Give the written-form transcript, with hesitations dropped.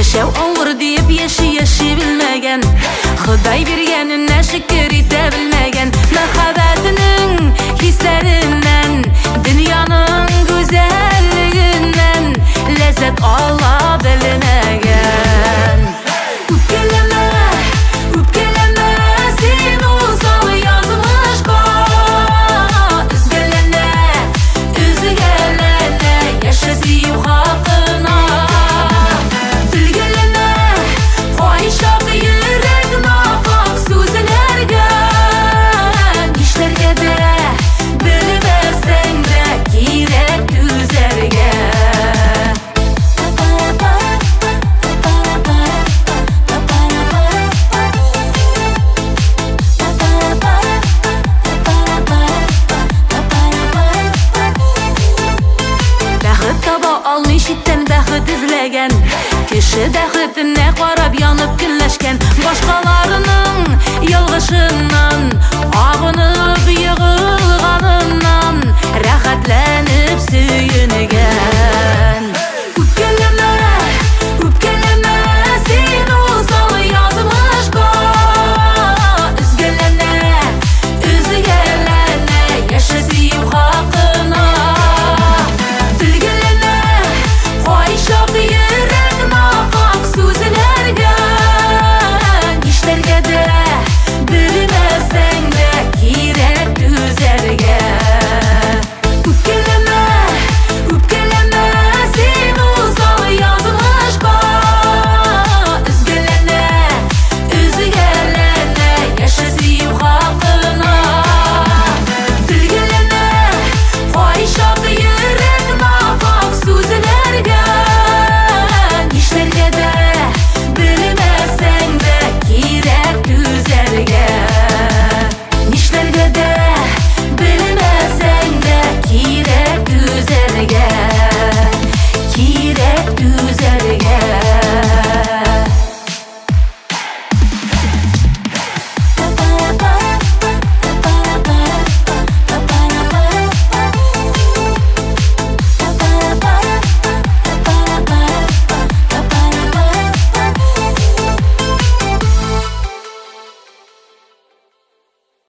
Яшәү авыр дип яши белмәгән, Ходай биргәненә шөкер итә белмәгән, мәхәббәтенең хисләреннән, дөньяның гүзәллегеннән ләззәт ала белмәгән. Үпкәләмә син усал язмышка, Үзгәләнә яшә сөю хакына. Белгәләнә кайчак йөрәк нахак сүзләргә, нишләргә дә белмәсәң дә кирәк түзәргә. Бәхет таба алмый читтән бәхет эзләгән, кеше бәхетенә карап янып көнләшкән, башкаларының ялгышыннан, агынып егылганыннан рәхәтләнеп сөенегән.